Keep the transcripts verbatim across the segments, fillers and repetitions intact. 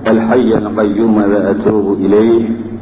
الحي القيوم وأتوب إليه.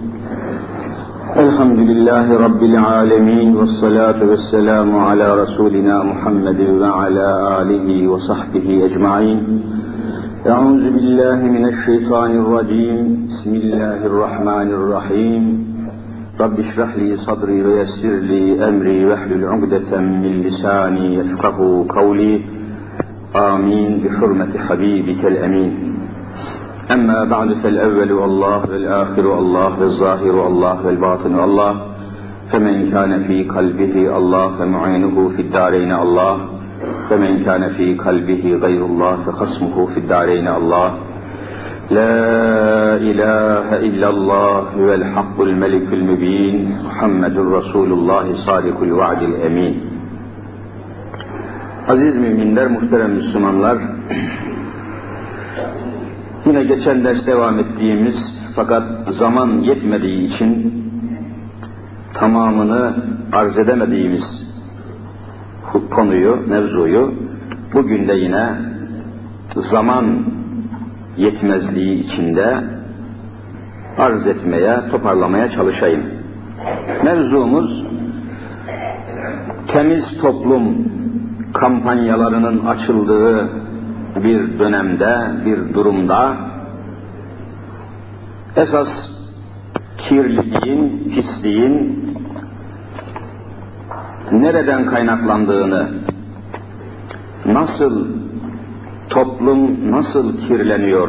الحمد لله رب العالمين والصلاة والسلام على رسولنا محمد وعلى آله وصحبه أجمعين. أعوذ بالله من الشيطان الرجيم. بسم الله الرحمن الرحيم. رب اشرح لي صدري ويسر لي أمري واحلل عقدة من لساني يفقهوا قولي. آمين بحرمة حبيبك الأمين. أما بعد فالأول الله والآخر الله والظاهر الله والباطن الله، فمن كان في قلبه الله فمعينه في الدارين الله، فمن كان في قلبه غير الله فخصمه في الدارين الله. لا إله إلا الله هو الحق الملك المبين محمد رسول الله صادق الوعد الأمين. Aziz müminler, muhterem Müslümanlar, yine geçen ders devam ettiğimiz fakat zaman yetmediği için tamamını arz edemediğimiz konuyu, mevzuyu bugün de yine zaman yetmezliği içinde arz etmeye, toparlamaya çalışayım. Mevzumuz temiz toplum kampanyalarının açıldığı bir dönemde, bir durumda esas kirliliğin, pisliğin nereden kaynaklandığını, nasıl toplum nasıl kirleniyor,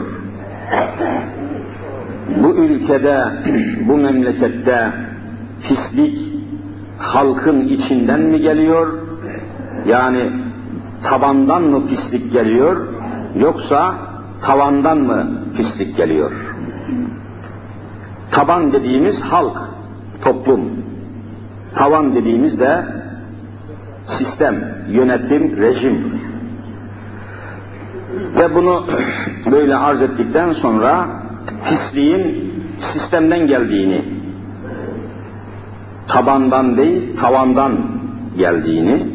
bu ülkede, bu memlekette pislik halkın içinden mi geliyor, yani tabandan mı pislik geliyor, yoksa tavandan mı pislik geliyor? Taban dediğimiz halk, toplum. Tavan dediğimiz de sistem, yönetim, rejim. Ve bunu böyle arz ettikten sonra pisliğin sistemden geldiğini, tabandan değil, tavandan geldiğini,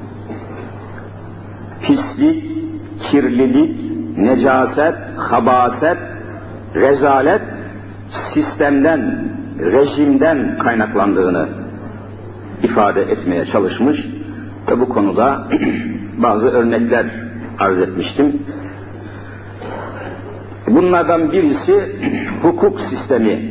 pislik, kirlilik, necaset, habaset, rezalet sistemden, rejimden kaynaklandığını ifade etmeye çalışmış ve bu konuda bazı örnekler arz etmiştim. Bunlardan birisi hukuk sistemi.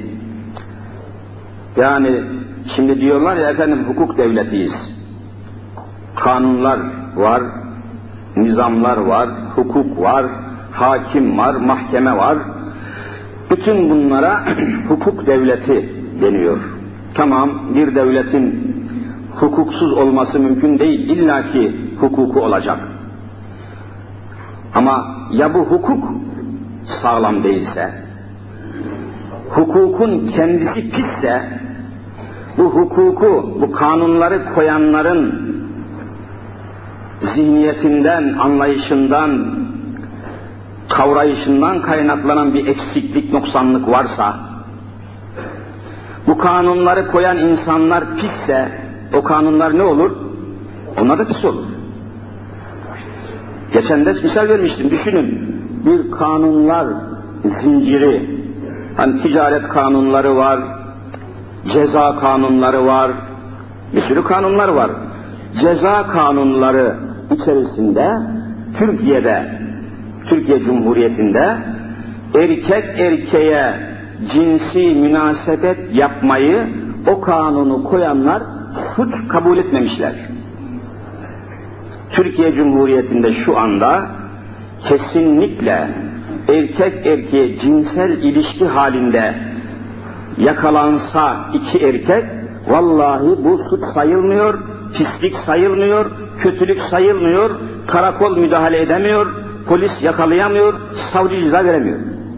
Yani şimdi diyorlar ya efendim hukuk devletiyiz. Kanunlar var, nizamlar var, hukuk var, hakim var, mahkeme var. Bütün bunlara hukuk devleti deniyor. Tamam, bir devletin hukuksuz olması mümkün değil, illaki hukuku olacak. Ama ya bu hukuk sağlam değilse, hukukun kendisi pisse, bu hukuku, bu kanunları koyanların zihniyetinden, anlayışından, kavrayışından kaynaklanan bir eksiklik, noksanlık varsa, bu kanunları koyan insanlar pisse, o kanunlar ne olur? Onlar da pis olur. Geçen ders misal vermiştim, düşünün, bir kanunlar zinciri, hani ticaret kanunları var, ceza kanunları var, bir sürü kanunlar var. Ceza kanunları içerisinde Türkiye'de, Türkiye Cumhuriyeti'nde erkek erkeğe cinsi münasebet yapmayı o kanunu koyanlar suç kabul etmemişler. Türkiye Cumhuriyeti'nde şu anda kesinlikle erkek erkeğe cinsel ilişki halinde yakalansa iki erkek, vallahi bu suç sayılmıyor, pislik sayılmıyor, kötülük sayılmıyor, karakol müdahale edemiyor, polis yakalayamıyor, savcı ceza veremiyor.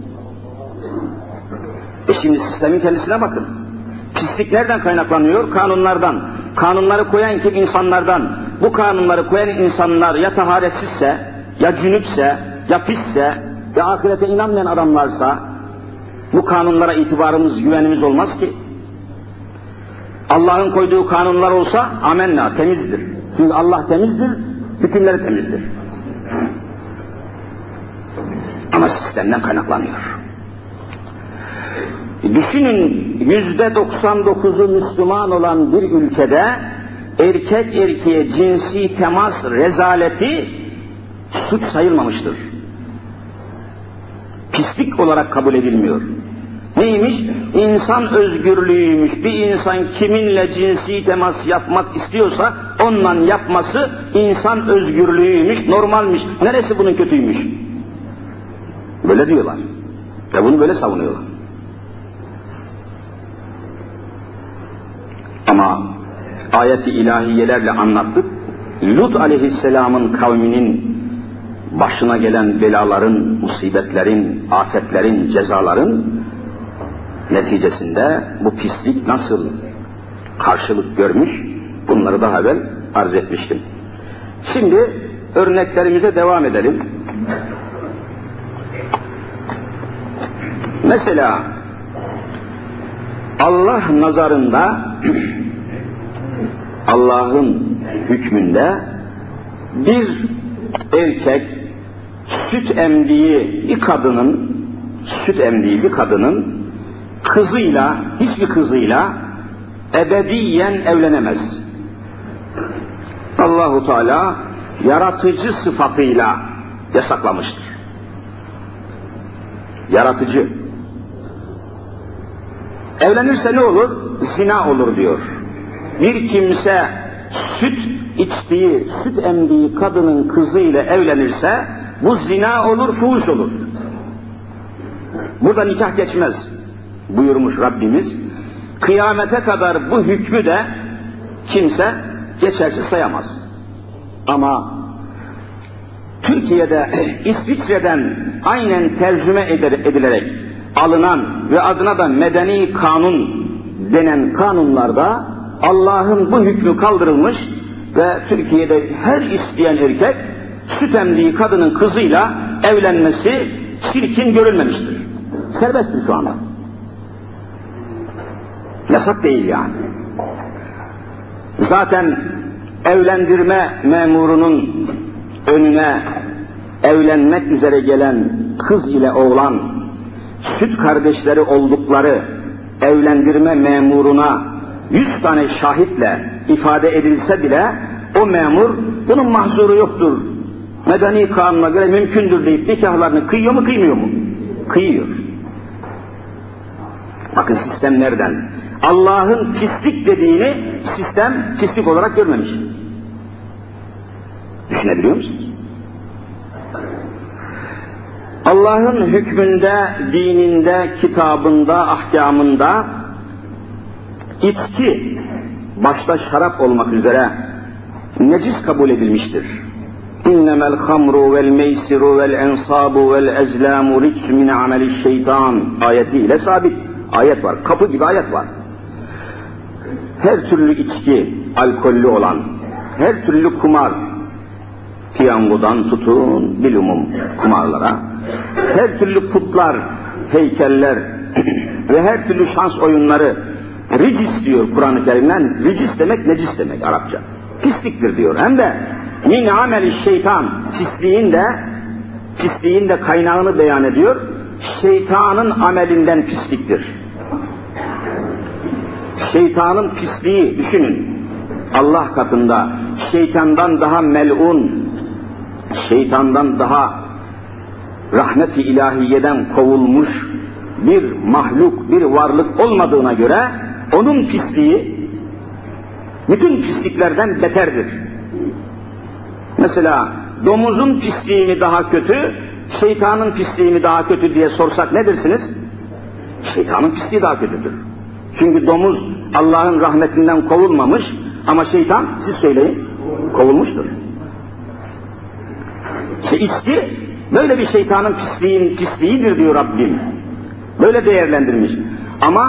E şimdi sistemin kendisine bakın. Pislik nereden kaynaklanıyor? Kanunlardan. Kanunları koyan kim? İnsanlardan. Bu kanunları koyan insanlar ya taharetsizse, ya cünüpse, ya pisse, ya ahirete inanmayan adamlarsa, bu kanunlara itibarımız, güvenimiz olmaz ki. Allah'ın koyduğu kanunlar olsa amenna, temizdir. Çünkü Allah temizdir, hükümleri temizdir. Ama sistemden kaynaklanıyor. Düşünün, yüzde doksan dokuzu Müslüman olan bir ülkede erkek erkeğe cinsi temas rezaleti suç sayılmamıştır. Pislik olarak kabul edilmiyor. Neymiş? İnsan özgürlüğüymüş. Bir insan kiminle cinsi temas yapmak istiyorsa onunla yapması insan özgürlüğüymüş, normalmiş. Neresi bunun kötüymüş? Böyle diyorlar. Ve bunu böyle savunuyorlar. Ama ayet-i ilahiyelerle anlattık. Lut aleyhisselamın kavminin başına gelen belaların, musibetlerin, afetlerin, cezaların neticesinde bu pislik nasıl karşılık görmüş, bunları daha evvel arz etmiştim. Şimdi örneklerimize devam edelim. Mesela Allah nazarında, Allah'ın hükmünde bir erkek süt emdiği bir kadının, süt emdiği bir kadının kızıyla, hiçbir kızıyla ebediyen evlenemez. Allahu Teala yaratıcı sıfatıyla yasaklamıştır. Yaratıcı. Evlenirse ne olur? Zina olur diyor. Bir kimse süt içtiği, süt emdiği kadının kızıyla evlenirse bu zina olur, fuhuş olur. Burada nikah geçmez buyurmuş Rabbimiz. Kıyamete kadar bu hükmü de kimse geçersiz sayamaz. Ama Türkiye'de, İsviçre'den aynen tercüme edilerek alınan ve adına da medeni kanun denen kanunlarda Allah'ın bu hükmü kaldırılmış ve Türkiye'de her isteyen erkek süt emdiği kadının kızıyla evlenmesi çirkin görülmemiştir. Serbesttir şu anda. Yasak değil yani. Zaten evlendirme memurunun önüne evlenmek üzere gelen kız ile oğlan süt kardeşleri oldukları evlendirme memuruna yüz tane şahitle ifade edilse bile o memur bunun mahzuru yoktur, medeni kanuna göre mümkündür deyip nikahlarını kıyıyor mu kıymıyor mu? Kıyıyor. Bakın sistem nereden? Allah'ın pislik dediğini sistem pislik olarak görmemiş. Düşünebiliyor musunuz? Allah'ın hükmünde, dininde, kitabında, ahkamında içki, başta şarap olmak üzere necis kabul edilmiştir. İnnemel hamru vel meysiru vel ensabu vel ezlamu rics min ameli şeytan ayetiyle sabit. Ayet var, kapı gibi ayet var. Her türlü içki, alkollü olan, her türlü kumar, piyangodan tutun bilumum kumarlara, her türlü putlar, heykeller ve her türlü şans oyunları ricis diyor Kur'an-ı Kerim'den. Ricis demek necis demek Arapça. Pisliktir diyor. Hem de min ameli şeytan, pisliğin de pisliğin de kaynağını beyan ediyor. Şeytanın amelinden pisliktir. Şeytanın pisliği düşünün. Allah katında şeytandan daha melun, şeytandan daha rahmet-i ilahiyeden kovulmuş bir mahluk, bir varlık olmadığına göre onun pisliği bütün pisliklerden beterdir. Mesela domuzun pisliği mi daha kötü, şeytanın pisliği mi daha kötü diye sorsak ne dersiniz? Şeytanın pisliği daha kötüdür. Çünkü domuz Allah'ın rahmetinden kovulmamış ama şeytan, siz söyleyin, kovulmuştur. İşte içki böyle bir şeytanın pisliğin pisliğidir diyor Rabbim. Böyle değerlendirmiş. Ama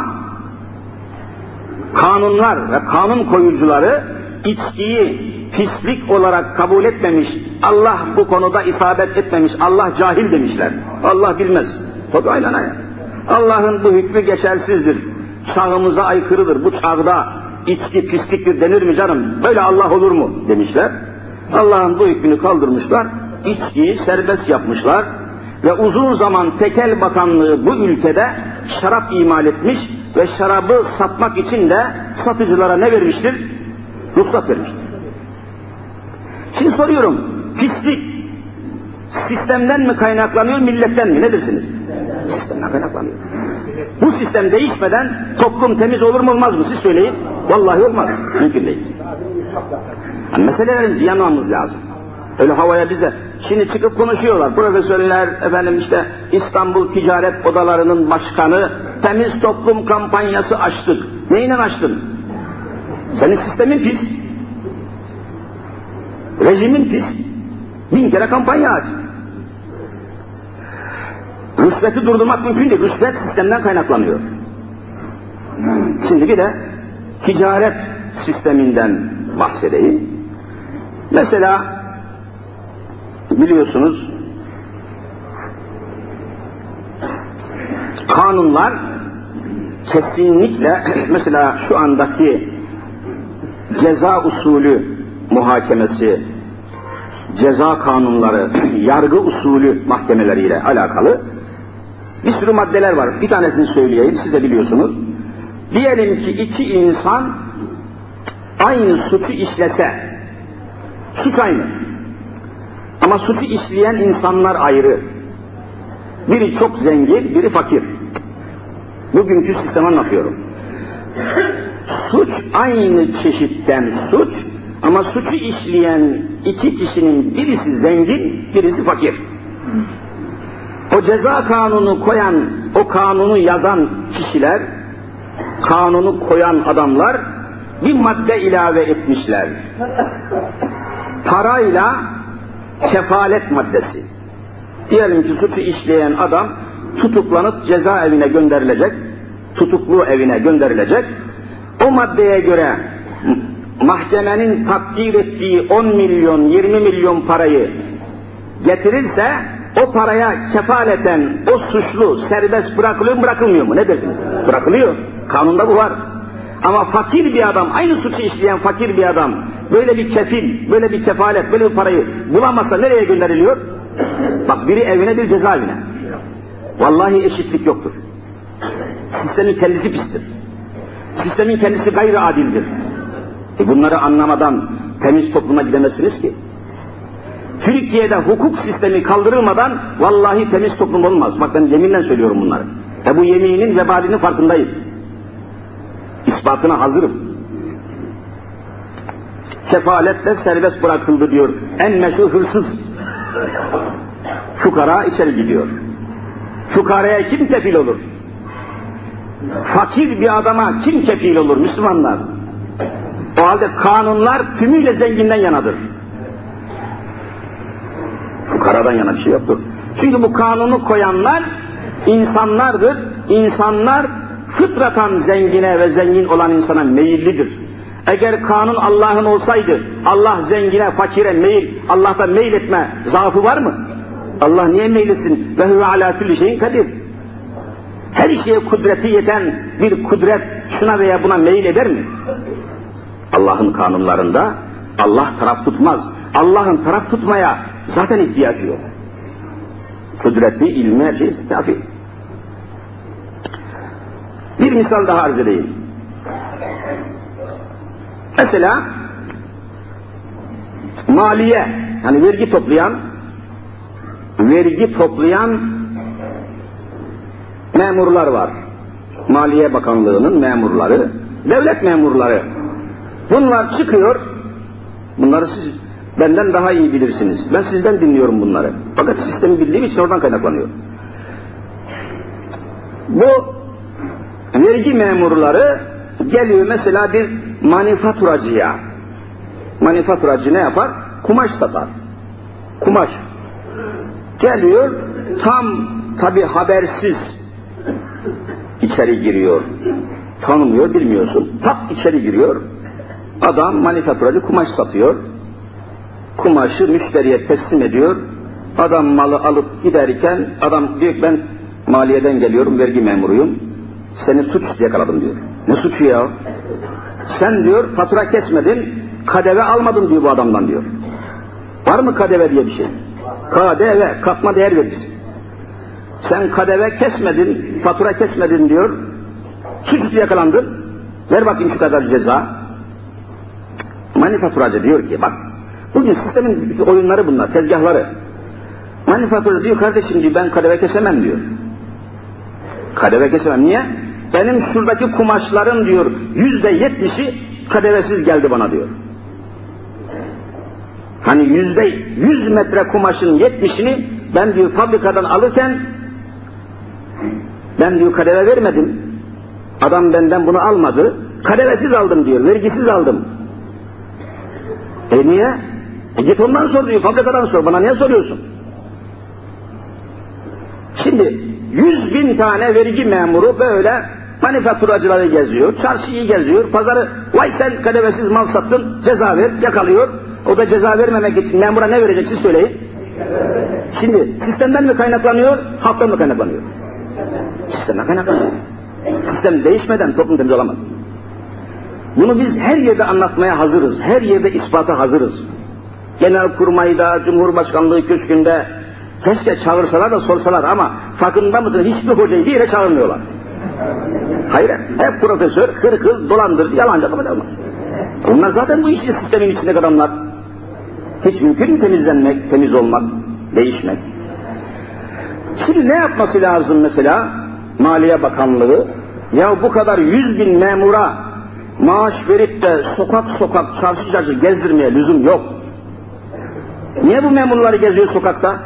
kanunlar ve kanun koyucuları içkiyi pislik olarak kabul etmemiş. Allah bu konuda isabet etmemiş. Allah cahil demişler. Allah bilmez. Tabi aynen aynen. Allah'ın bu hükmü geçersizdir. Çağımıza aykırıdır. Bu çağda içki pisliktir denir mi canım? Böyle Allah olur mu demişler. Allah'ın bu hükmünü kaldırmışlar. İçkiyi serbest yapmışlar. Ve uzun zaman tekel bakanlığı bu ülkede şarap imal etmiş ve şarabı satmak için de satıcılara ne vermiştir? Ruhsat vermiştir. Şimdi soruyorum, pislik sistemden mi kaynaklanıyor, milletten mi? Ne dersiniz? Sistemden kaynaklanıyor. Bu sistem değişmeden toplum temiz olur mu olmaz mı? Siz söyleyin. Vallahi olmaz. Mümkün değil. Yani meselelerin yanmamız lazım. Öyle havaya bize. Şimdi çıkıp konuşuyorlar. Profesörler, efendim işte İstanbul Ticaret Odaları'nın başkanı, temiz toplum kampanyası açtık. Neyle açtın? Senin sistemin pis. Rejimin pis. Bin kere kampanya aç. Rüşveti durdurmak mümkün değil. Rüşvet sistemden kaynaklanıyor. Şimdi bir de ticaret sisteminden bahsedeyim. Mesela biliyorsunuz kanunlar kesinlikle mesela şu andaki ceza usulü muhakemesi, ceza kanunları, yargı usulü mahkemeleriyle alakalı bir sürü maddeler var. Bir tanesini söyleyeyim, siz de biliyorsunuz. Diyelim ki iki insan aynı suçu işlese, suç aynı. Ama suçu işleyen insanlar ayrı. Biri çok zengin, biri fakir. Bugünkü sistemi anlatıyorum. Suç aynı çeşitten suç, ama suçu işleyen iki kişinin birisi zengin, birisi fakir. O ceza kanunu koyan, o kanunu yazan kişiler, kanunu koyan adamlar bir madde ilave etmişler. Parayla kefalet maddesi. Diyelim ki suçu işleyen adam tutuklanıp cezaevine gönderilecek, tutuklu evine gönderilecek. O maddeye göre mahkemenin takdir ettiği on milyon, yirmi milyon parayı getirirse o paraya kefaleten o suçlu serbest bırakılıyor mu, bırakılmıyor mu? Ne dersiniz? Bırakılıyor. Kanunda bu var. Ama fakir bir adam, aynı suçu işleyen fakir bir adam böyle bir kefil, böyle bir kefalet, böyle bir parayı bulamazsa nereye gönderiliyor? Bak, biri evine, bir cezaevine. Vallahi eşitlik yoktur. Sistemin kendisi pistir. Sistemin kendisi gayri adildir. E bunları anlamadan temiz topluma gidemezsiniz ki. Türkiye'de hukuk sistemi kaldırılmadan vallahi temiz toplum olmaz. Bak, ben yeminle söylüyorum bunları. Ve bu yeminin vebalinin farkındayım. İspatına hazırım. Kefaletle serbest bırakıldı diyor. En meşhur hırsız. Fukara içeri gidiyor. Fukaraya kim kefil olur? Fakir bir adama kim kefil olur Müslümanlar? O halde kanunlar tümüyle zenginden yanadır. Fukaradan yana bir şey yoktur. Çünkü bu kanunu koyanlar insanlardır. İnsanlar fıtratan zengine ve zengin olan insana meyillidir. Eğer kanun Allah'ın olsaydı, Allah zengine, fakire meyil, Allah'ta meyil etme zaafı var mı? Allah niye meylesin? Ve huve alâ külli şeyin kadir. Her şeye kudreti yeten bir kudret şuna veya buna meyil eder mi? Allah'ın kanunlarında Allah taraf tutmaz. Allah'ın taraf tutmaya zaten ihtiyacı yok. Kudreti, ilmi, her şey kafi. Bir misal daha arz edeyim. Mesela maliye, yani vergi toplayan, vergi toplayan memurlar var. Maliye Bakanlığı'nın memurları, devlet memurları. Bunlar çıkıyor, bunları siz benden daha iyi bilirsiniz. Ben sizden dinliyorum bunları. Fakat sistemi bildiğim için oradan kaynaklanıyor. Bu vergi memurları geliyor mesela bir manifaturacıya. Manifaturacı ne yapar? Kumaş satar. Kumaş. Geliyor, tam tabi habersiz içeri giriyor. Tanımıyor, bilmiyorsun. Tak içeri giriyor. Adam manifaturacı kumaş satıyor. Kumaşı müşteriye teslim ediyor. Adam malı alıp giderken adam diyor, ben maliyeden geliyorum, vergi memuruyum. Seni suç yakaladım diyor. Ne suçu ya? Sen diyor fatura kesmedin, kadeve almadın diyor bu adamdan diyor. Var mı kadeve diye bir şey? Kadeve, katma değer vergisi. Sen kadeve kesmedin, fatura kesmedin diyor. Suçüstü yakalandın. Ver bakayım şu kadar ceza. Manifaturacı diyor ki bak, bugün sistemin oyunları bunlar, tezgahları. Manifaturacı diyor kardeşim diyor, ben kadeve kesemem diyor. Kadeve kesemem. Niye? Benim şuradaki kumaşların diyor yüzde yetmişi kadevesiz geldi bana diyor. Hani yüzde yüz metre kumaşın yetmişini ben diyor fabrikadan alırken ben diyor kadeve vermedim. Adam benden bunu almadı. Kadevesiz aldım diyor, vergisiz aldım. E niye? E git ondan sor diyor, fabrikadan sor, bana niye soruyorsun? Şimdi yüz bin tane vergi memuru böyle manifaturacıları geziyor, çarşıyı geziyor, pazarı, vay sen kadevesiz mal sattın, ceza ver, yakalıyor. O da ceza vermemek için memura ne verecek siz söyleyin. Şimdi sistemden mi kaynaklanıyor, halktan mı kaynaklanıyor? Sistemden kaynaklanıyor. Sistem değişmeden toplum temiz olamaz. Bunu biz her yerde anlatmaya hazırız, her yerde ispata hazırız. Genelkurmayda, Cumhurbaşkanlığı köşkünde, keşke çağırsalar da sorsalar ama farkında mısın hiçbir hocayı bir yere çağırmıyorlar. Hayır, hep profesör, hırkız, dolandır, yalancı adamı olmaz. Onlar zaten bu işin sistemin içindeki adamlar. Hiç mümkün mü temizlenmek, temiz olmak, değişmek? Şimdi ne yapması lazım mesela Maliye Bakanlığı? Ya bu kadar yüz bin memura maaş verip de sokak sokak, çarşı çarşı gezdirmeye lüzum yok. Niye bu memurları geziyor sokakta?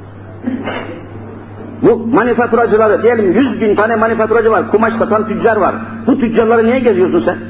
Bu manifaturacıları, diyelim yüz bin tane manifaturacı var, kumaş satan tüccar var. Bu tüccarları niye geziyorsun sen?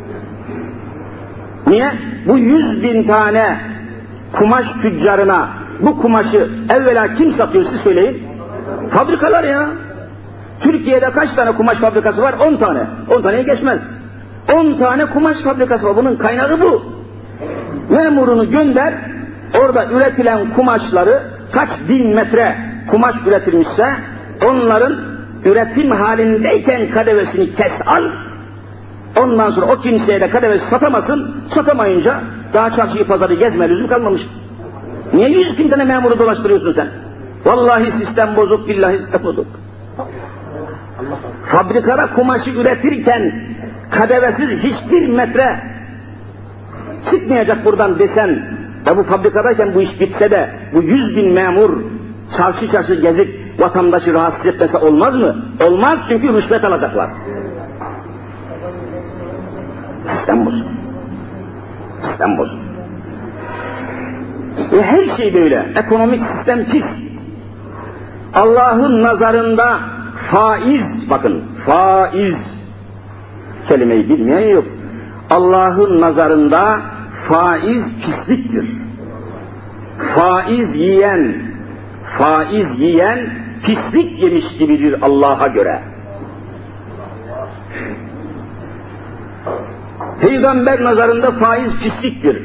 Niye? Bu yüz bin tane kumaş tüccarına bu kumaşı evvela kim satıyor siz söyleyin? Fabrikalar ya. Türkiye'de kaç tane kumaş fabrikası var? On tane. On taneye geçmez. On tane kumaş fabrikası var. Bunun kaynağı bu. Memurunu gönder, orada üretilen kumaşları kaç bin metre kumaş üretilmişse onların üretim halindeyken kadevesini kes al. Ondan sonra o kimseye de kadevesi satamasın, satamayınca daha çarşıyı pazarı gezme lüzum kalmamış. Niye yüz bin tane memuru dolaştırıyorsun sen? Vallahi sistem bozuk, billahi sistem bozuk. Fabrikada kumaşı üretirken kadevesiz hiçbir metre çıkmayacak buradan desen ve bu fabrikadayken bu iş bitse de bu yüz bin memur çarşı çarşı gezip vatandaşı rahatsız etmese olmaz mı? Olmaz, çünkü rüşvet alacaklar. Sistem bozuk. Sistem bozuk. Ve her şey böyle. Ekonomik sistem pis. Allah'ın nazarında faiz, bakın faiz kelimeyi bilmeyen yok. Allah'ın nazarında faiz pisliktir. Faiz yiyen, faiz yiyen pislik yemiş gibidir Allah'a göre. Peygamber nazarında faiz pisliktir.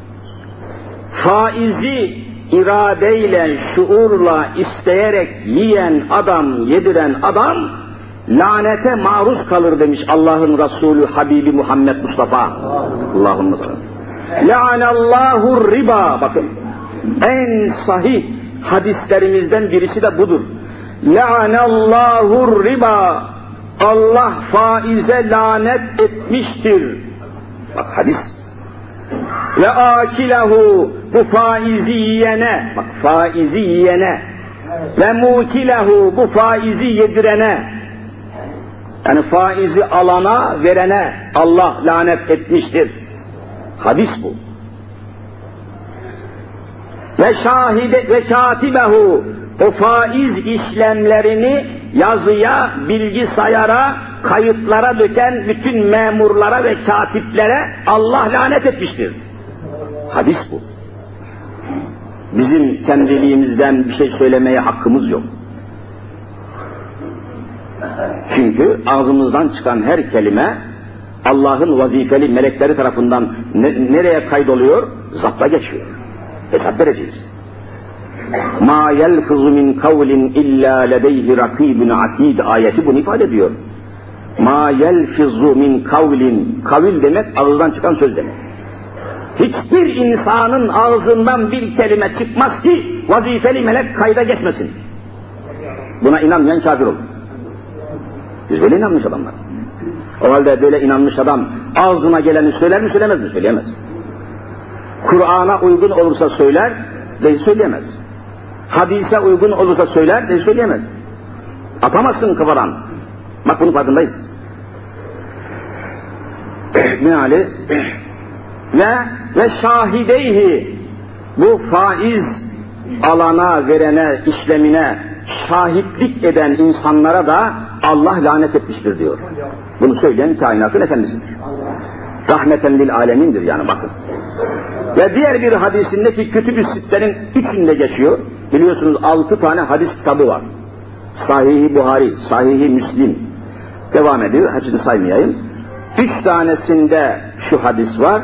Faizi iradeyle, şuurla, isteyerek yiyen adam, yediren adam lanete maruz kalır demiş Allah'ın Resulü Habibi Muhammed Mustafa. Allah'ın nazarı. Le'anallahu riba, bakın en sahih hadislerimizden birisi de budur. Le'anallahu riba, Allah faize lanet etmiştir. Bak hadis. Ve akilehu, bu faizi yiyene, bak faizi yiyene, ve mukilehu, bu faizi yedirene, yani faizi alana, verene Allah lanet etmiştir. Hadis bu. Ve şahide ve katibehu, o faiz işlemlerini yazıya, bilgisayara, kayıtlara döken bütün memurlara ve katiplere Allah lanet etmiştir. Hadis bu. Bizim kendiliğimizden bir şey söylemeye hakkımız yok. Çünkü ağzımızdan çıkan her kelime Allah'ın vazifeli melekleri tarafından ne, nereye kaydoluyor? Zapta geçiyor. Hesap vereceğiz. مَا يَلْفِظُ مِنْ قَوْلٍ اِلَّا لَدَيْهِ رَقِيبٌ عَتِيدٌ ayeti bunu ifade ediyor. مَا يَلْفِظُ مِنْ قَوْلٍ, kavil demek ağızdan çıkan söz demek. Hiçbir insanın ağzından bir kelime çıkmaz ki vazifeli melek kayda geçmesin. Buna inanmayan kafir olur. Biz böyle inanmış adamlarız. O halde böyle inanmış adam ağzına geleni söyler mi söylemez mi? Söyleyemez. Kur'an'a uygun olursa söyler, değil söyleyemez. Hadise uygun olursa söyler, değil söyleyemez. Atamazsın kafadan. Bak bunun farkındayız. Meali ve ve şahideyhi, bu faiz alana, verene, işlemine şahitlik eden insanlara da Allah lanet etmiştir diyor. Bunu söyleyen kainatın efendisidir. Rahmeten lil alemindir yani, bakın. Ve diğer bir hadisindeki Kütüb-ü Sitte'nin üçünde geçiyor. Biliyorsunuz altı tane hadis kitabı var. Sahih-i Buhari, Sahih-i Müslim devam ediyor. Hepsini saymayayım. Üç tanesinde şu hadis var.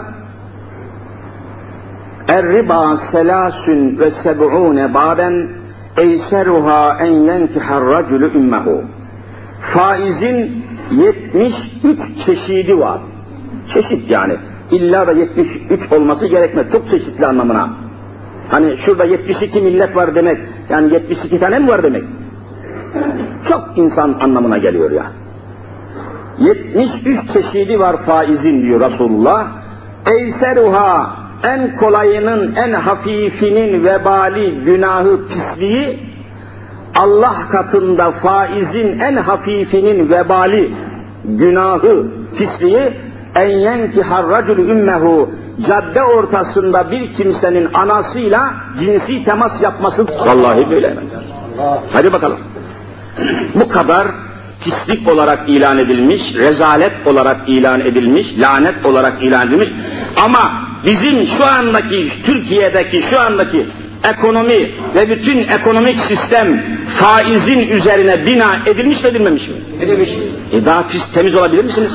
Er-riba selâsün ve seb'ûne bâben eyseruhâ en yenkihar racülü ümmehu. Faizin yetmiş üç çeşidi var. Çeşit yani. İlla da yetmiş üç olması gerekmez. Çok çeşitli anlamına. Hani şurada yetmiş iki millet var demek. Yani yetmiş iki tane mi var demek? Çok insan anlamına geliyor ya. yetmiş üç çeşidi var faizin diyor Resulullah. Eyseruha, en kolayının, en hafifinin vebali, günahı, pisliği, Allah katında faizin en hafifinin vebali, günahı, pisliği, en yenkihar racülü ümmehu, cadde ortasında bir kimsenin anasıyla cinsi temas yapması. Vallahi böyle. Hadi bakalım. Bu kadar pislik olarak ilan edilmiş, rezalet olarak ilan edilmiş, lanet olarak ilan edilmiş. Ama bizim şu andaki, Türkiye'deki şu andaki ekonomi ve bütün ekonomik sistem faizin üzerine bina edilmiş mi edilmemiş mi? Edilmiş. E daha pis, temiz olabilir misiniz?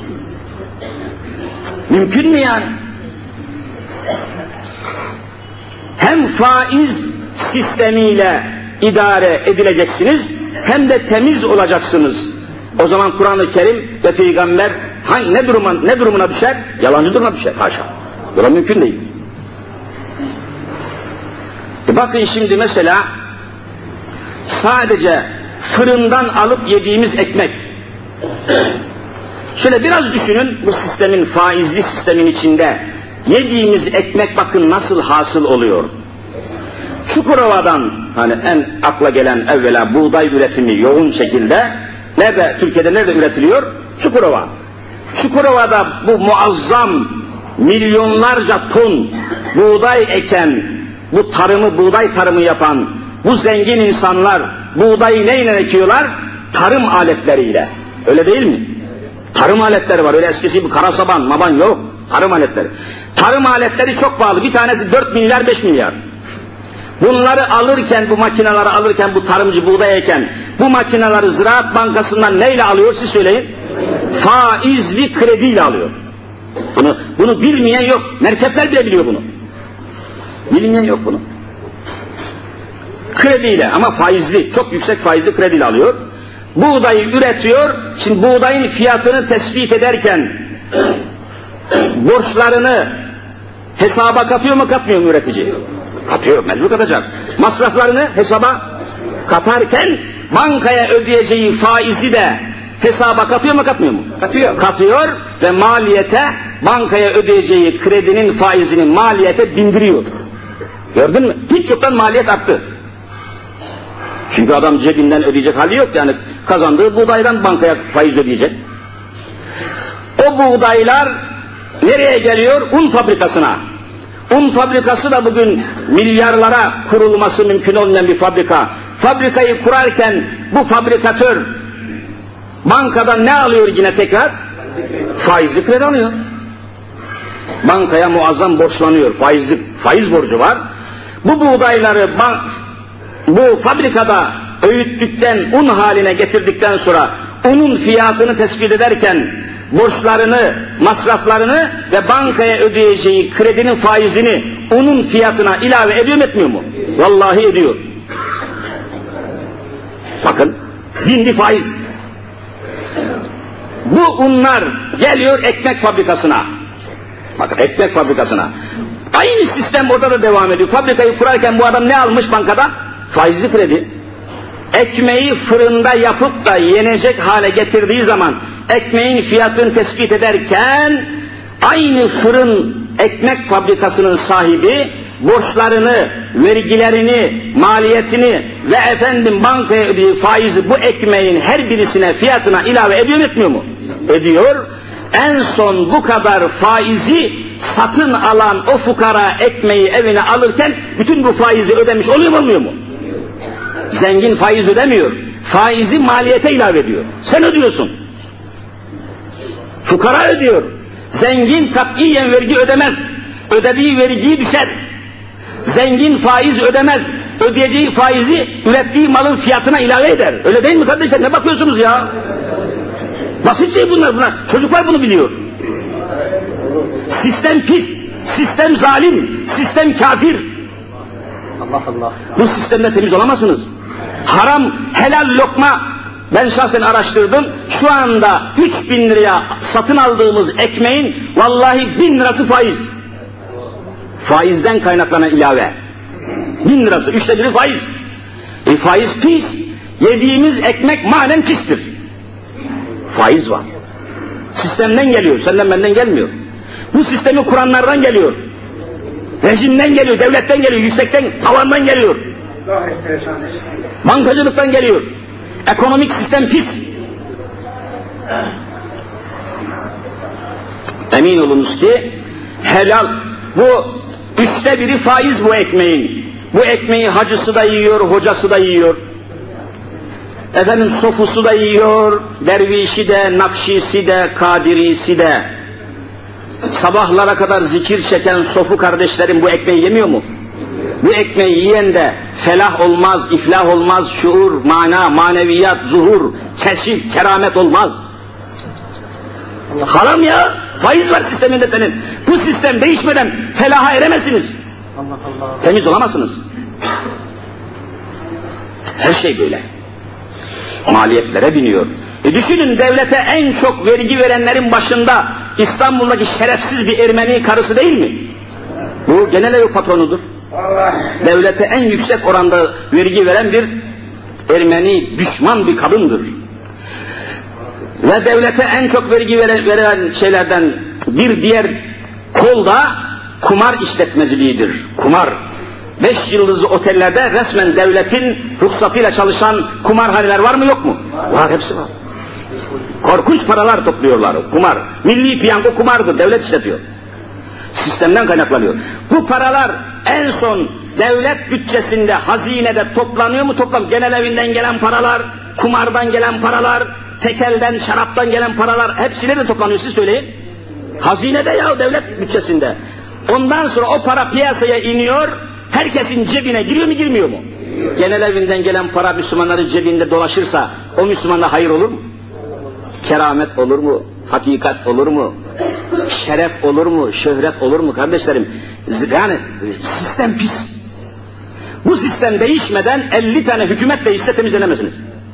Mümkün mü yani? Hem faiz sistemiyle idare edileceksiniz, hem de temiz olacaksınız. O zaman Kur'an-ı Kerim ve Peygamber hangi, ne, duruma, ne durumuna düşer? Yalancı durumuna düşer, haşa. Böyle mümkün değil. E bakın şimdi mesela, sadece fırından alıp yediğimiz ekmek. Şöyle biraz düşünün, bu sistemin, faizli sistemin içinde yediğimiz ekmek bakın nasıl hasıl oluyor. Çukurova'dan, hani en akla gelen evvela buğday üretimi yoğun şekilde, nerede, Türkiye'de nerede üretiliyor? Çukurova. Çukurova'da bu muazzam milyonlarca ton buğday eken, bu tarımı, buğday tarımı yapan bu zengin insanlar buğdayı neyle ekiyorlar? Tarım aletleriyle. Öyle değil mi? Tarım aletleri var. Öyle eskisi bu kara saban, maban yok. Tarım aletleri. Tarım aletleri çok pahalı. Bir tanesi dört milyar, beş milyar. Bunları alırken, bu makineleri alırken, bu tarımcı buğday eken, bu makineleri Ziraat Bankası'ndan neyle alıyor siz söyleyin? Faizli krediyle alıyor. Bunu, bunu bilmeyen yok. Merkepler bile biliyor bunu. Bilmeyen yok bunu. Krediyle, ama faizli, çok yüksek faizli krediyle alıyor. Buğdayı üretiyor. Şimdi buğdayın fiyatını tespit ederken borçlarını hesaba katıyor mu katmıyor mu üretici? Katıyor, mecbur katacak. Masraflarını hesaba katarken bankaya ödeyeceği faizi de hesaba katıyor mu katmıyor mu? Katıyor. Katıyor ve maliyete, bankaya ödeyeceği kredinin faizini maliyete bindiriyor. Gördün mü? Hiç yoktan maliyet arttı. Çünkü adam cebinden ödeyecek hali yok, yani kazandığı buğdaydan bankaya faiz ödeyecek. O buğdaylar nereye geliyor? Un fabrikasına. Un fabrikası da bugün milyarlara kurulması mümkün olmayan bir fabrika. Fabrikayı kurarken bu fabrikatör bankadan ne alıyor yine tekrar? Faizli kredi alıyor. Bankaya muazzam borçlanıyor. Faizli, faiz borcu var. Bu buğdayları bu fabrikada öğüttükten, un haline getirdikten sonra unun fiyatını tespit ederken borçlarını, masraflarını ve bankaya ödeyeceği kredinin faizini unun fiyatına ilave ediyor mu etmiyor mu? Vallahi ediyor. Bakın, bindi faiz. Bu unlar geliyor ekmek fabrikasına. Bakın, ekmek fabrikasına. Aynı sistem orada da devam ediyor. Fabrikayı kurarken bu adam ne almış bankada? Faizli kredi. ekmeği fırında yapıp da yenecek hale getirdiği zaman ekmeğin fiyatını tespit ederken aynı fırın ekmek fabrikasının sahibi borçlarını, vergilerini, maliyetini ve efendim bankaya ödediği faizi bu ekmeğin her birisine fiyatına ilave ediyor mu etmiyor mu? Ediyor. En son bu kadar faizi satın alan o fukara ekmeği evine alırken bütün bu faizi ödemiş oluyor mu olmuyor mu? Zengin faiz ödemiyor. Faizi maliyete ilave ediyor. Sen ödüyorsun. Fukara ödüyor. Zengin katiyen vergi ödemez. Ödediği vergiyi düşer. Zengin faiz ödemez. Ödeyeceği faizi ürettiği malın fiyatına ilave eder. Öyle değil mi kardeşler? Ne bakıyorsunuz ya? Basit şey bunlar bunlar. Çocuklar bunu biliyor. Sistem pis. Sistem zalim. Sistem kafir. Allah Allah. Bu sistemde temiz olamazsınız. Haram, helal lokma, ben şahsen araştırdım, şu anda üç bin liraya satın aldığımız ekmeğin vallahi bin lirası faiz. Faizden kaynaklanan ilave. Bin lirası, üçte biri faiz. E faiz pis. Yediğimiz ekmek manen pistir. Faiz var. Sistemden geliyor, senden benden gelmiyor. Bu sistemi kuranlardan geliyor. Rejimden geliyor, devletten geliyor, yüksekten, tavandan geliyor. Bankacılıktan geliyor. Ekonomik sistem pis. Emin olunuz ki helal, bu üçte biri faiz bu ekmeğin. Bu ekmeği hacısı da yiyor, hocası da yiyor. Efendim sofusu da yiyor, dervişi de, nakşisi de, kadirisi de. Sabahlara kadar zikir çeken sofu kardeşlerim bu ekmeği yemiyor mu? Bu ekmeği yiyen de felah olmaz, iflah olmaz, şuur, mana, maneviyat, zuhur, keşif, keramet olmaz. Haram ya, faiz var sisteminde senin. Bu sistem değişmeden felaha eremezsiniz. Allah Allah. Temiz olamazsınız. Her şey böyle. Maliyetlere biniyor. E düşünün, devlete en çok vergi verenlerin başında İstanbul'daki şerefsiz bir Ermeni karısı değil mi? Bu genel ev patronudur. Devlete en yüksek oranda vergi veren bir Ermeni düşman bir kadındır. Ve devlete en çok vergi veren, veren şeylerden bir diğer kol da kumar işletmeciliğidir. Kumar. Beş yıldızlı otellerde resmen devletin ruhsatıyla çalışan kumarhaneler var mı yok mu? Var, var hepsi var. Korkunç paralar topluyorlar, kumar. Milli piyango kumardır, devlet işletiyor. Sistemden kaynaklanıyor. Bu paralar en son devlet bütçesinde, hazinede toplanıyor mu toplam? Genel evinden gelen paralar, kumardan gelen paralar, tekelden, şaraptan gelen paralar, hepsine de toplanıyor, siz söyleyin. Hazinede ya, devlet bütçesinde. Ondan sonra o para piyasaya iniyor, herkesin cebine giriyor mu girmiyor mu? Genel evinden gelen para Müslümanların cebinde dolaşırsa o Müslümana hayır olur mu? Keramet olur mu? Hakikat olur mu? Şeref olur mu? Şöhret olur mu kardeşlerim? Yani sistem pis. Bu sistem değişmeden elli tane hükümet değişse temizlenemezsiniz.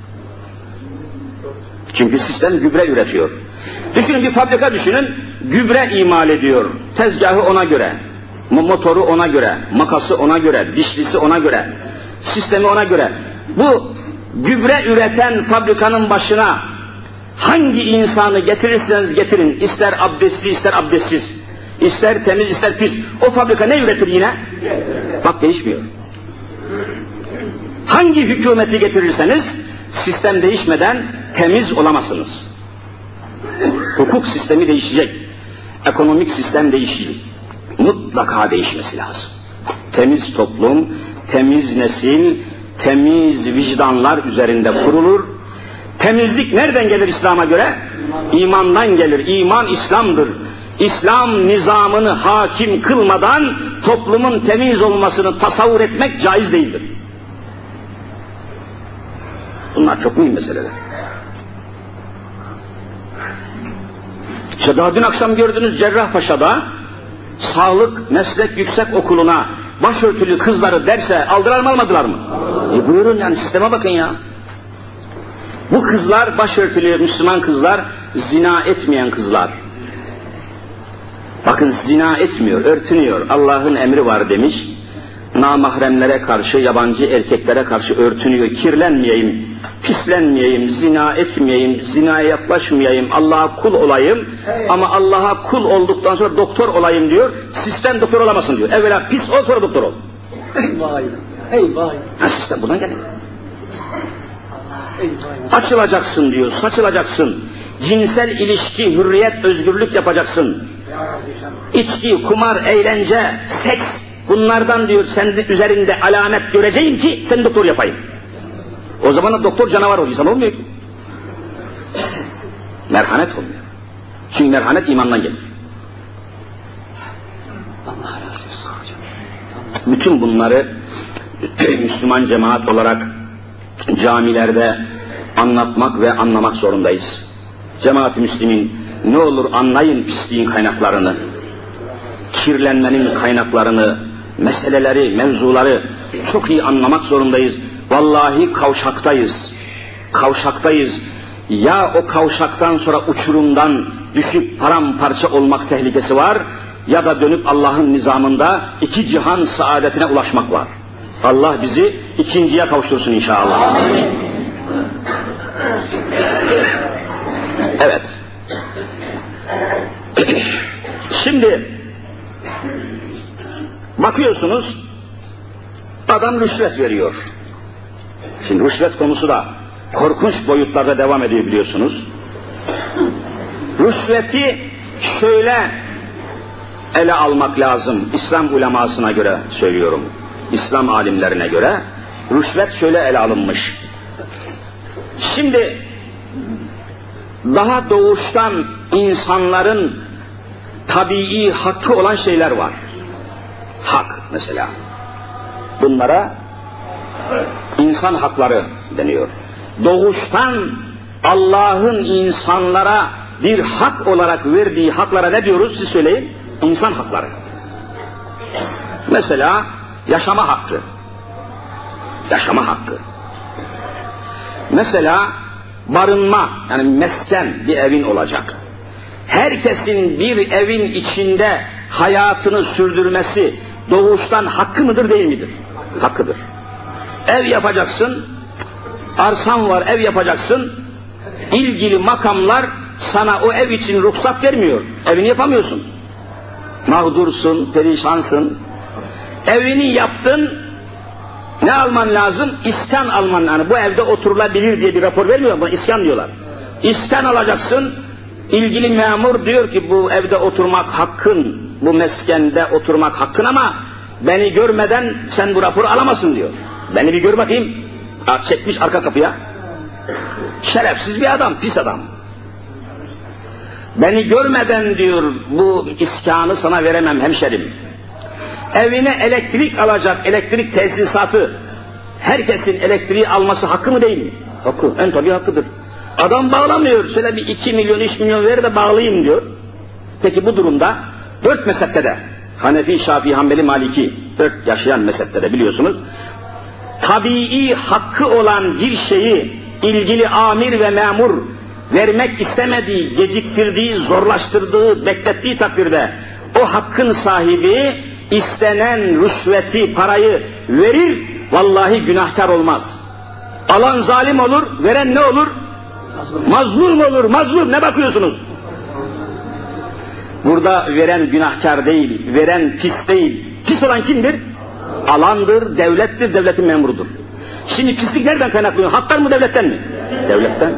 Çünkü sistem gübre üretiyor. Düşünün, bir fabrika düşünün, gübre imal ediyor. Tezgahı ona göre, motoru ona göre, makası ona göre, dişlisi ona göre, sistemi ona göre. Bu gübre üreten fabrikanın başına hangi insanı getirirseniz getirin, ister abdestli ister abdestsiz, ister temiz ister pis, o fabrika ne üretir yine? Bak değişmiyor. Hangi hükümeti getirirseniz sistem değişmeden temiz olamazsınız. Hukuk sistemi değişecek, ekonomik sistem değişecek. Mutlaka değişmesi lazım. Temiz toplum, temiz nesil, temiz vicdanlar üzerinde kurulur. Temizlik nereden gelir İslam'a göre? İmandan gelir. İman İslam'dır. İslam nizamını hakim kılmadan toplumun temiz olmasını tasavvur etmek caiz değildir. Bunlar çok mühim meseleler. İşte daha dün akşam gördünüz Cerrahpaşa'da Sağlık Meslek Yüksek Okulu'na başörtülü kızları derse aldılar mı almadılar mı? E buyurun yani, sisteme bakın ya. Bu kızlar, başörtülü Müslüman kızlar, zina etmeyen kızlar. Bakın, zina etmiyor, örtünüyor. Allah'ın emri var demiş. namahremlere karşı, yabancı erkeklere karşı örtünüyor. Kirlenmeyeyim, pislenmeyeyim, zina etmeyeyim, zinaya yaklaşmayayım, Allah'a kul olayım. Ama Allah'a kul olduktan sonra doktor olayım diyor. Sistem doktor olamasın diyor. Evvela pis ol, sonra doktor ol. Eyvah, eyvah. Ha, sistem buradan geliyor. Açılacaksın diyor, saçılacaksın. Cinsel ilişki, hürriyet, özgürlük yapacaksın. İçki, kumar, eğlence, seks, bunlardan diyor senin üzerinde alamet göreceğim ki seni doktor yapayım. O zaman da doktor canavar oluyor, insan olmuyor ki. Merhamet olmuyor. Çünkü merhamet imandan gelir. Allah razı olsun hocam. Bütün bunları Müslüman cemaat olarak camilerde anlatmak ve anlamak zorundayız. Cemaat-i Müslümin, ne olur anlayın pisliğin kaynaklarını, kirlenmenin kaynaklarını, meseleleri, mevzuları çok iyi anlamak zorundayız. Vallahi kavşaktayız, kavşaktayız. Ya o kavşaktan sonra uçurumdan düşüp paramparça olmak tehlikesi var, ya da dönüp Allah'ın nizamında iki cihan saadetine ulaşmak var. Allah bizi ikinciye kavuştursun inşallah. Evet. Şimdi bakıyorsunuz adam rüşvet veriyor. Şimdi rüşvet konusu da korkunç boyutlarda devam ediyor biliyorsunuz. Rüşveti şöyle ele almak lazım. İslam ulemasına göre söylüyorum. İslam alimlerine göre rüşvet şöyle ele alınmış. Şimdi daha doğuştan insanların tabii hakkı olan şeyler var. Hak mesela. Bunlara insan hakları deniyor. Doğuştan Allah'ın insanlara bir hak olarak verdiği haklara ne diyoruz siz söyleyin? İnsan hakları. Mesela yaşama hakkı. Yaşama hakkı. Mesela barınma, yani mesken, bir evin olacak. Herkesin bir evin içinde hayatını sürdürmesi doğuştan hakkı mıdır değil midir? Hakkıdır. Ev yapacaksın, arsan var, ev yapacaksın, ilgili makamlar sana o ev için ruhsat vermiyor. Evini yapamıyorsun. Mağdursun, perişansın. Evini yaptın, ne alman lazım? İskan alman, yani bu evde oturulabilir diye bir rapor vermiyor mu? İskan diyorlar. İskan alacaksın, ilgili memur diyor ki bu evde oturmak hakkın, bu meskende oturmak hakkın ama beni görmeden sen bu raporu alamazsın diyor. Beni bir gör bakayım. Çekmiş arka kapıya. Şerefsiz bir adam, pis adam. Beni görmeden diyor bu iskanı sana veremem hemşerim. Evine elektrik alacak, elektrik tesisatı, herkesin elektriği alması hakkı mı değil mi? Hakkı, en tabii hakkıdır. Adam bağlamıyor, şöyle bir iki milyon, üç milyon ver de bağlayayım diyor. Peki bu durumda dört mezhepte de, Hanefi, Şafii, Hanbeli, Maliki, dört yaşayan mezhepte de biliyorsunuz, tabii hakkı olan bir şeyi ilgili amir ve memur vermek istemediği, geciktirdiği, zorlaştırdığı, beklettiği takdirde o hakkın sahibi istenen rüşveti, parayı verir, vallahi günahkar olmaz. Alan zalim olur, veren ne olur? Mazlum olur, mazlum. Ne bakıyorsunuz? Burada veren günahkar değil, veren pis değil. Pis olan kimdir? Alandır, devlettir, devletin memurudur. Şimdi pislik nereden kaynaklanıyor? Haktan mı, devletten mi? Devletten.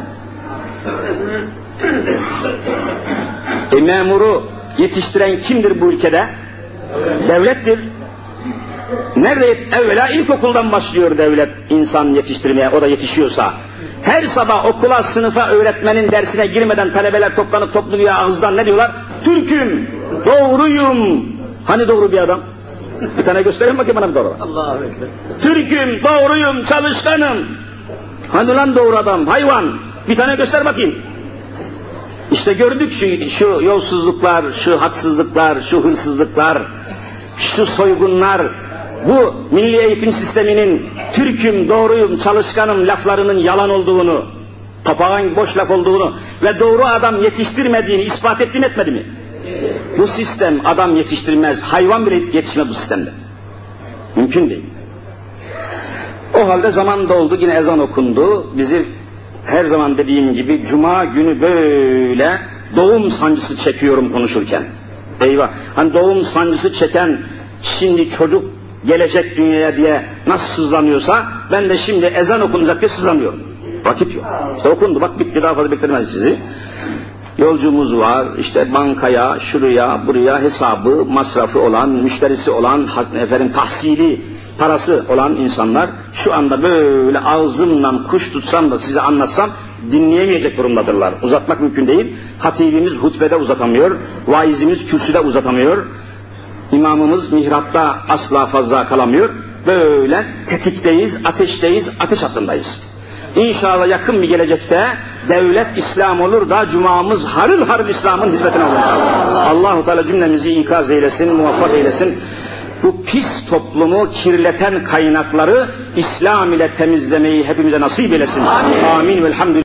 E memuru yetiştiren kimdir bu ülkede? Devlettir. Nerede? Evvela ilkokuldan başlıyor devlet insan yetiştirmeye, o da yetişiyorsa. Her sabah okula, sınıfa, öğretmenin dersine girmeden talebeler toplanıp topluyor ağızdan ne diyorlar? Türk'üm, doğruyum. Hani doğru bir adam? Bir tane göstereyim bakayım bana bir doğru. Allah'a ekber. Türk'üm, doğruyum, çalışkanım. Hani lan doğru adam, hayvan. Bir tane göster bakayım. İşte gördük şu, şu yolsuzluklar, şu haksızlıklar, şu hırsızlıklar, şu soygunlar, bu milli eğitim sisteminin Türk'üm, doğruyum, çalışkanım laflarının yalan olduğunu, papağan boş laf olduğunu ve doğru adam yetiştirmediğini ispat etti mi etmedi mi? Bu sistem adam yetiştirmez, hayvan bile yetişmez bu sistemde. Mümkün değil. O halde zaman doldu, yine ezan okundu. Bizi her zaman dediğim gibi cuma günü böyle doğum sancısı çekiyorum konuşurken. Eyvah! Hani doğum sancısı çeken şimdi çocuk gelecek dünyaya diye nasıl sızlanıyorsa ben de şimdi ezan okunacak diye sızlanıyorum. Vakit yok. İşte okundu, bak bitti, daha fazla beklemez sizi. Yolcumuz var, işte bankaya, şuraya, buraya hesabı, masrafı olan, müşterisi olan, efendim tahsili, parası olan insanlar şu anda böyle ağzımdan kuş tutsam da size anlatsam dinleyemeyecek durumdadırlar. Uzatmak mümkün değil. Hatibimiz hutbede uzatamıyor, vaizimiz kürsüde uzatamıyor, imamımız mihrapta asla fazla kalamıyor. Böyle tetikteyiz, ateşteyiz, ateş hattındayız. İnşallah yakın bir gelecekte devlet İslam olur da cumamız harıl harıl İslam'ın hizmetine olur. Allah-u Teala cümlemizi ikaz eylesin, muvaffak eylesin. Bu pis toplumu kirleten kaynakları İslam ile temizlemeyi hepimize nasip eylesin. Amin. Amin. Velhamdülillah.